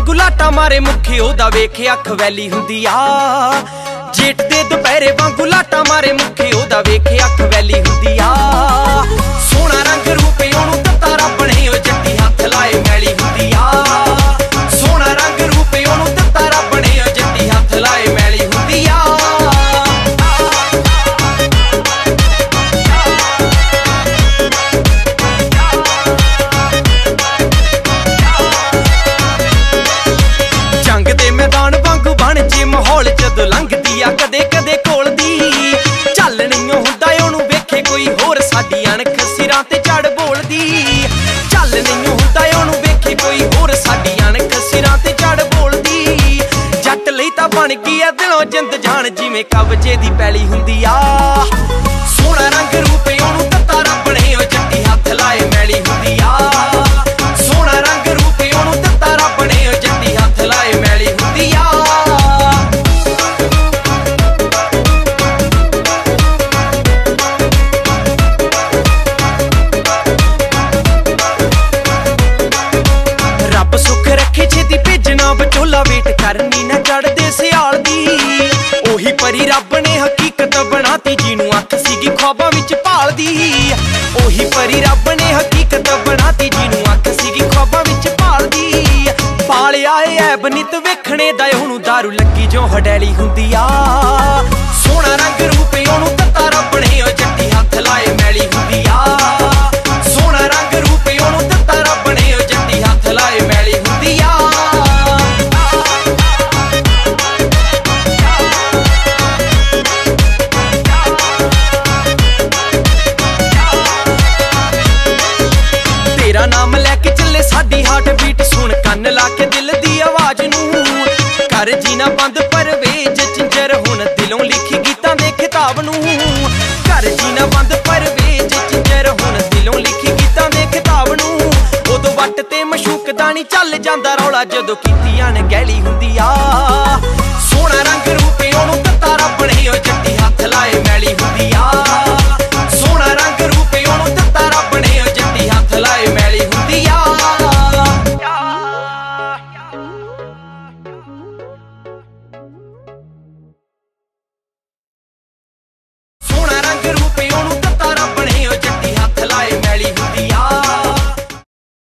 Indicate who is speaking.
Speaker 1: वांगू लाटा मारे मुखे ओदा वेखे अख वैली हुंदी आ। जेठ दे दुपहरे वांगू लाटा मारे मुखे ओदा वेखे अख वैली हुंदी आ। सोहना रंग रूप ओनू तत्ता रब ने ओ जट्टी हथ लाए मैली हुंदी आ। सोहना रंग रूप ओनू तत्ता रब ने ओ जट्टी हथ लाए मैली हुंदी आ। मैदान वांगू बन जे माहौल जदों लंघदी आ कदे कदे कोल दी। चल नहीं हुंदा ओनू वेखे कोई होर साडी अणख सिरां ते चढ़ बोलदी। चल नहीं हुंदा ओनू वेखे कोई होर साडी अणख सिरां ते चढ़ बोलदी। जट लई तां बन गई आ दिलों जिंद जान जिवें कब्जे दी पैली हुंदी आ। सोहना रंग रूप ओनू तत्ता रब ने ओ जट्टी हथ लाए मैली हुंदी आ। सोहना रंग रूप ओनू तत्ता रब ने ओ जट्टी हथ लाए मैली हुंदी आ। रब सुख रखे छेती भेजना विचोला वेट करनी ना चढ़दे सियाल दी। ओही परी रब ने हकीकत बनाती जिनू अख सीगी ख्वाबां विच भालदी। ओही परी रब ने हकीकत बनाती जिनू अख सीगी ख्वाबां विच भालदी। पालिया ऐब नित वेखणे दा ओनू दारू लगी जो हडैली हुंदी आ। सोहना रंग रूप ओनू तत्ता रब ने ओ जट्टी हथ लाए मैली हुंदी आ। सोहना रंग रूप ओनू तत्ता रब ने ओ जट्टी हथ लाए मैली हुंदी आ। तेरा नाम लैके चले साडी हार्ट बीट सुन कन्न ला के दिल दी आवाज नू। कर जीना बंद परवेज चिंजर हुण दिलों लिखी गीतां दे खिताब नू। कर जीना बंद परवेज चिंजर हुण दिलों लिखी गीतां दे खिताब नू। उदों वट ते मशूक दा नी चल जांदा रौला जदों कीतियां ने गैली हुंदी आ। सोहना रंग रूप ओनू तत्ता रब ने ओ जट्टी हथ लाए मैली हुंदी आ।